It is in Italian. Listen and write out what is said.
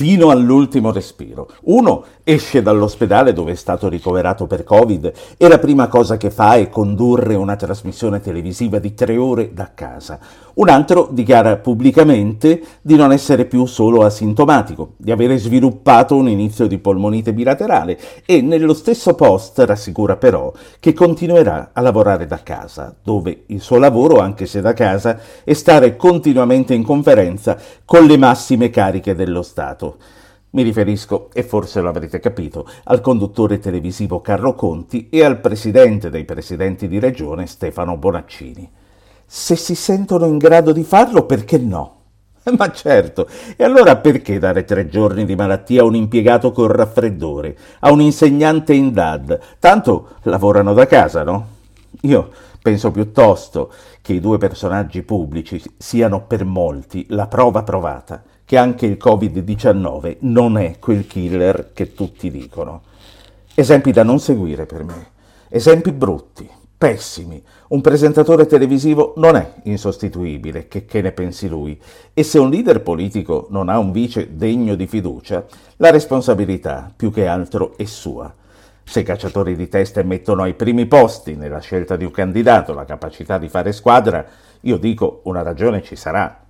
fino all'ultimo respiro. Uno esce dall'ospedale dove è stato ricoverato per Covid e la prima cosa che fa è condurre una trasmissione televisiva di 3 ore da casa. Un altro dichiara pubblicamente di non essere più solo asintomatico, di avere sviluppato un inizio di polmonite bilaterale e nello stesso post rassicura però che continuerà a lavorare da casa, dove il suo lavoro, anche se da casa, è stare continuamente in conferenza con le massime cariche dello Stato. Mi riferisco, e forse lo avrete capito, al conduttore televisivo Carlo Conti e al presidente dei presidenti di regione Stefano Bonaccini. Se si sentono in grado di farlo, perché no? Ma certo, e allora perché dare 3 giorni di malattia a un impiegato col raffreddore, a un insegnante in DAD? Tanto lavorano da casa, no? Io penso piuttosto che i 2 personaggi pubblici siano per molti la prova provata che anche il Covid-19 non è quel killer che tutti dicono. Esempi da non seguire per me, esempi brutti, pessimi. Un presentatore televisivo non è insostituibile, che ne pensi lui, e se un leader politico non ha un vice degno di fiducia, la responsabilità più che altro è sua. Se i cacciatori di teste mettono ai primi posti nella scelta di un candidato la capacità di fare squadra, io dico una ragione ci sarà.